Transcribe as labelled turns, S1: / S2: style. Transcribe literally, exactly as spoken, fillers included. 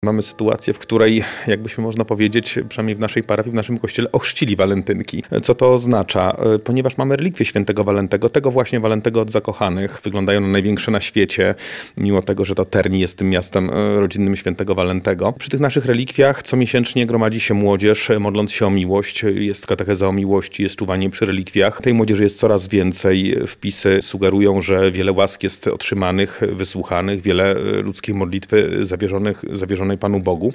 S1: Mamy sytuację, w której, jakbyśmy można powiedzieć, przynajmniej w naszej parafii, w naszym kościele, ochrzcili walentynki. Co to oznacza? Ponieważ mamy relikwie świętego Walentego, tego właśnie Walentego od zakochanych, wyglądają na największe na świecie, mimo tego, że to Terni jest tym miastem rodzinnym świętego Walentego. Przy tych naszych relikwiach comiesięcznie gromadzi się młodzież, modląc się o miłość. Jest katecheza o miłości, jest czuwanie przy relikwiach. Tej młodzieży jest coraz więcej. Wpisy sugerują, że wiele łask jest otrzymanych, wysłuchanych, wiele ludzkiej modlitwy zawierzonych, zawierzonych Panu Bogu.